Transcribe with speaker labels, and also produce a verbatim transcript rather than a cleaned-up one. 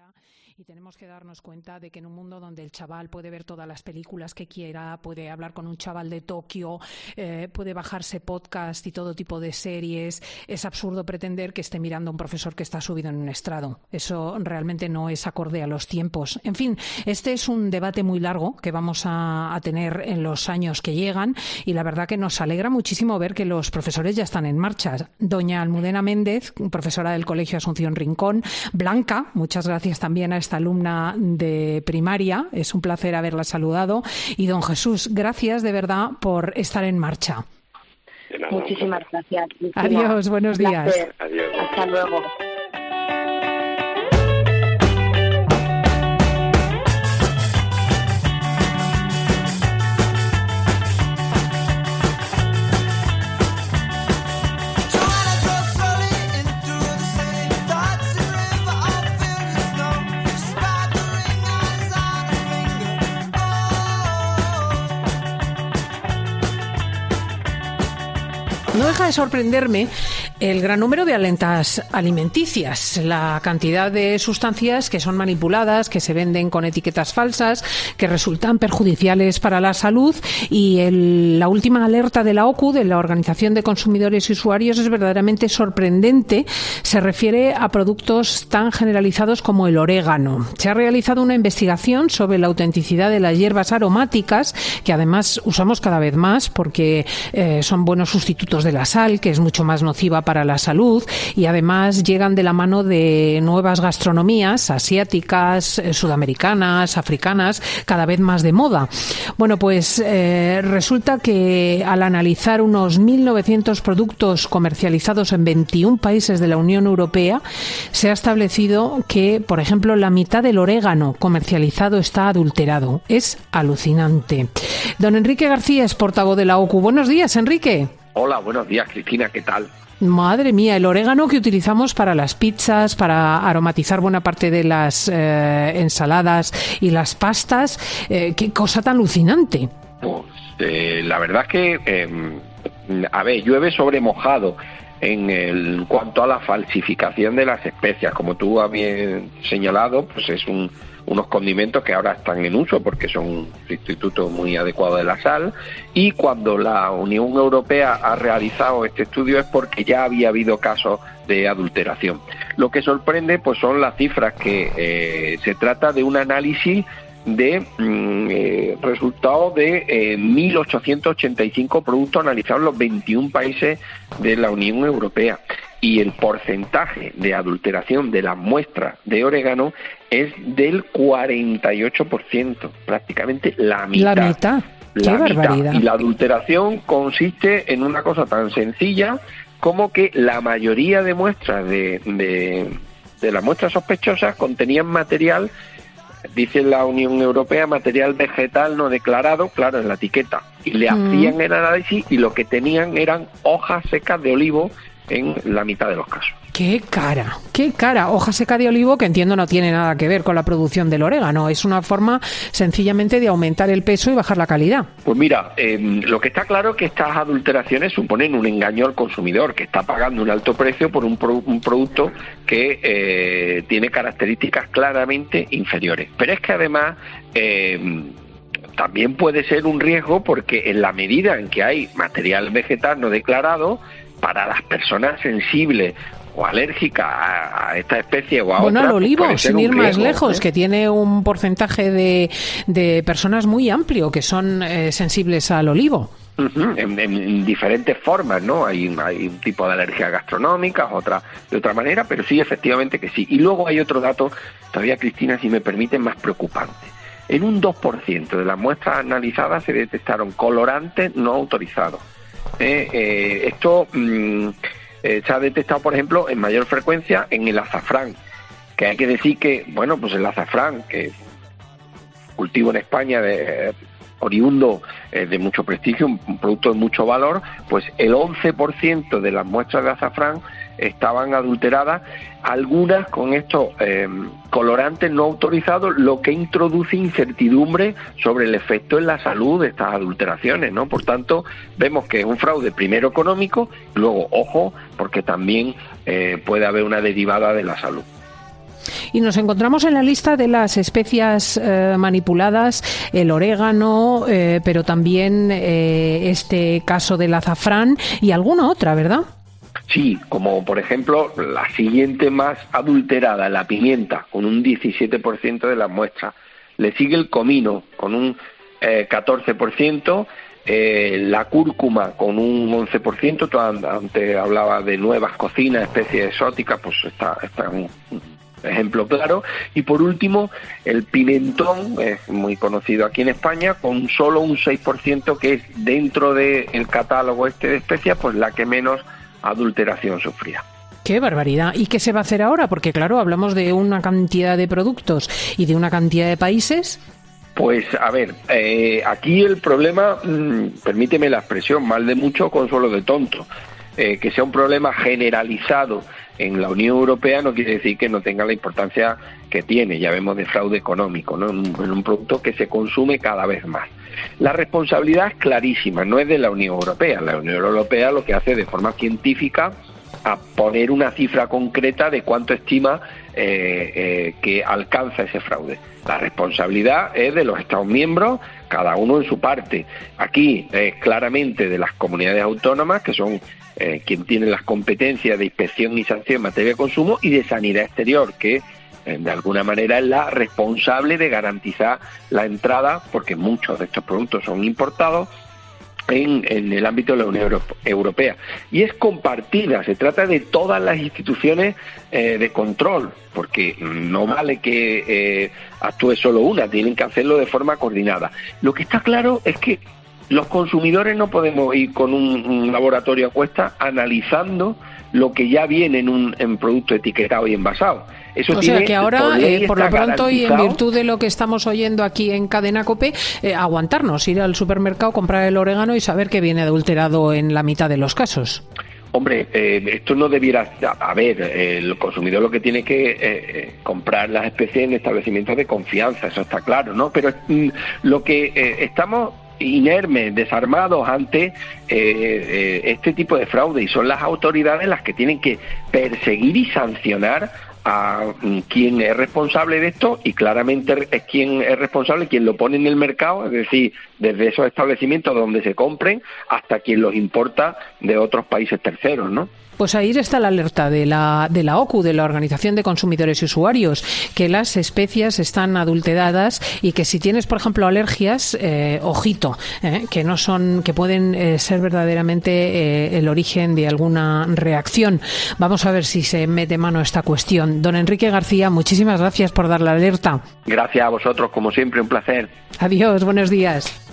Speaker 1: Y tenemos que darnos cuenta de que en un mundo donde el chaval puede ver todas las películas que quiera, puede hablar con un chaval de Tokio, eh, puede bajarse podcast y todo tipo de series, es absurdo pretender que esté mirando a un profesor que está subido en un estrado. Eso realmente no es acorde a los tiempos. En fin, este es un debate muy largo que vamos a, a tener en los años que llegan y la verdad que nos alegra muchísimo ver que los profesores ya están en marcha. Doña Almudena Méndez, profesora del Colegio Asunción Rincón. Blanca, muchas gracias también a esta alumna de primaria. Es un placer haberla saludado. Y don Jesús, gracias de verdad por estar en marcha.
Speaker 2: Muchísimas gracias. Cristina.
Speaker 1: Adiós, buenos días.
Speaker 2: Adiós. Hasta luego.
Speaker 1: No deja de sorprenderme el gran número de alertas alimenticias, la cantidad de sustancias que son manipuladas, que se venden con etiquetas falsas, que resultan perjudiciales para la salud y el, la última alerta de la O C U, de la Organización de Consumidores y Usuarios, es verdaderamente sorprendente. Se refiere a productos tan generalizados como el orégano. Se ha realizado una investigación sobre la autenticidad de las hierbas aromáticas, que además usamos cada vez más porque eh, son buenos sustitutos de la sal, que es mucho más nociva para la salud, y además llegan de la mano de nuevas gastronomías asiáticas, eh, sudamericanas, africanas, cada vez más de moda. Bueno, pues eh, resulta que al analizar unos mil novecientos productos comercializados en veintiún países de la Unión Europea, se ha establecido que, por ejemplo, la mitad del orégano comercializado está adulterado. Es alucinante. Don Enrique García es portavoz de la O C U. Buenos días, Enrique.
Speaker 3: Hola, buenos días, Cristina, ¿qué tal?
Speaker 1: Madre mía, el orégano que utilizamos para las pizzas, para aromatizar buena parte de las eh, ensaladas y las pastas, eh, qué cosa tan alucinante.
Speaker 3: Pues eh, la verdad es que, eh, a ver, llueve sobre mojado en el, cuanto a la falsificación de las especias. Como tú has bien señalado, pues es un unos condimentos que ahora están en uso porque son un sustituto muy adecuado de la sal, y cuando la Unión Europea ha realizado este estudio es porque ya había habido casos de adulteración. Lo que sorprende pues son las cifras, que eh, se trata de un análisis de mm, eh, resultados de eh, mil ochocientos ochenta y cinco productos analizados en los veintiún países de la Unión Europea, y el porcentaje de adulteración de las muestras de orégano es del cuarenta y ocho por ciento, prácticamente la mitad.
Speaker 1: La mitad, qué
Speaker 3: la
Speaker 1: barbaridad.
Speaker 3: Mitad. Y la adulteración consiste en una cosa tan sencilla como que la mayoría de muestras de, de, de las muestras sospechosas contenían material, dice la Unión Europea, material vegetal no declarado, claro, en la etiqueta, y le mm. hacían el análisis y lo que tenían eran hojas secas de olivo en la mitad de los casos.
Speaker 1: ¡Qué cara! ¡Qué cara! Hoja seca de olivo, que entiendo no tiene nada que ver con la producción del orégano. Es una forma sencillamente de aumentar el peso y bajar la calidad.
Speaker 3: Pues mira, eh, lo que está claro es que estas adulteraciones suponen un engaño al consumidor, que está pagando un alto precio por un, pro, un producto que eh, tiene características claramente inferiores. Pero es que además eh, también puede ser un riesgo, porque en la medida en que hay material vegetal no declarado, para las personas sensibles o alérgicas a, a esta especie o a
Speaker 1: bueno,
Speaker 3: otra,
Speaker 1: al olivo,
Speaker 3: pues
Speaker 1: sin ir más
Speaker 3: riesgo,
Speaker 1: lejos,
Speaker 3: ¿eh?
Speaker 1: Que tiene un porcentaje de, de personas muy amplio que son eh, sensibles al olivo.
Speaker 3: Uh-huh. En, en, en diferentes formas, ¿no? Hay, hay un tipo de alergia gastronómica, otra de otra manera, pero sí, efectivamente que sí. Y luego hay otro dato, todavía, Cristina, si me permiten, más preocupante. En un dos por ciento de las muestras analizadas se detectaron colorantes no autorizados. Eh, eh, esto mmm, eh, se ha detectado, por ejemplo, en mayor frecuencia en el azafrán, que hay que decir que, bueno, pues el azafrán, que cultivo en España de... Eh, oriundo eh, de mucho prestigio, un, un producto de mucho valor, pues el once por ciento de las muestras de azafrán estaban adulteradas, algunas con estos eh, colorantes no autorizados, lo que introduce incertidumbre sobre el efecto en la salud de estas adulteraciones, ¿no? Por tanto, vemos que es un fraude primero económico, luego, ojo, porque también eh, puede haber una derivada de la salud.
Speaker 1: Y nos encontramos en la lista de las especias eh, manipuladas el orégano, eh, pero también eh, este caso del azafrán y alguna otra, ¿verdad?
Speaker 3: Sí, como por ejemplo la siguiente más adulterada, la pimienta, con un diecisiete por ciento de las muestras. Le sigue el comino, con un eh, catorce por ciento, eh, la cúrcuma con un once por ciento. Tú antes hablaba de nuevas cocinas, especies exóticas, pues está, está un ejemplo claro. Y por último, el pimentón, es muy conocido aquí en España, con solo un seis por ciento, que es dentro del catálogo este de especias, pues la que menos adulteración sufría.
Speaker 1: ¡Qué barbaridad! ¿Y qué se va a hacer ahora? Porque claro, hablamos de una cantidad de productos y de una cantidad de países.
Speaker 3: Pues a ver, eh, aquí el problema, mmm, permíteme la expresión, mal de mucho, consuelo de tonto. Eh, que sea un problema generalizado en la Unión Europea no quiere decir que no tenga la importancia que tiene. Ya vemos de fraude económico, ¿no? En un, en un producto que se consume cada vez más. La responsabilidad es clarísima, no es de la Unión Europea. La Unión Europea lo que hace de forma científica a poner una cifra concreta de cuánto estima eh, eh, que alcanza ese fraude. La responsabilidad es de los Estados miembros, cada uno en su parte. Aquí es eh, claramente de las comunidades autónomas, que son eh, quien tiene las competencias de inspección y sanción en materia de consumo, y de sanidad exterior, que de alguna manera es la responsable de garantizar la entrada, porque muchos de estos productos son importados, en, en el ámbito de la Unión Europea. Y es compartida, se trata de todas las instituciones eh, de control, porque no vale que eh, actúe solo una, tienen que hacerlo de forma coordinada. Lo que está claro es que los consumidores no podemos ir con un, un laboratorio a cuesta analizando lo que ya viene en un en producto etiquetado y envasado. Eso
Speaker 1: o
Speaker 3: tiene,
Speaker 1: sea que ahora, por, eh, por lo pronto y en
Speaker 3: garantizado.
Speaker 1: virtud de lo que estamos oyendo aquí en Cadena COPE, eh, aguantarnos, ir al supermercado, comprar el orégano y saber que viene adulterado en la mitad de los casos.
Speaker 3: Hombre, eh, esto no debiera... A ver, eh, el consumidor lo que tiene que eh, eh, comprar las especies en establecimientos de confianza, eso está claro, ¿no? Pero mm, lo que eh, estamos inermes, desarmados ante eh, eh, este tipo de fraude, y son las autoridades las que tienen que perseguir y sancionar a quien es responsable de esto, y claramente es quien es responsable, quien lo pone en el mercado, es decir, desde esos establecimientos donde se compren hasta quien los importa de otros países terceros, ¿no?
Speaker 1: Pues ahí está la alerta de la de la O C U, de la Organización de Consumidores y Usuarios, que las especias están adulteradas y que si tienes, por ejemplo, alergias, eh, ojito, eh, que no son, que pueden eh, ser verdaderamente eh, el origen de alguna reacción. Vamos a ver si se mete mano a esta cuestión. Don Enrique García, muchísimas gracias por dar la alerta.
Speaker 3: Gracias a vosotros, como siempre, un placer.
Speaker 1: Adiós, buenos días.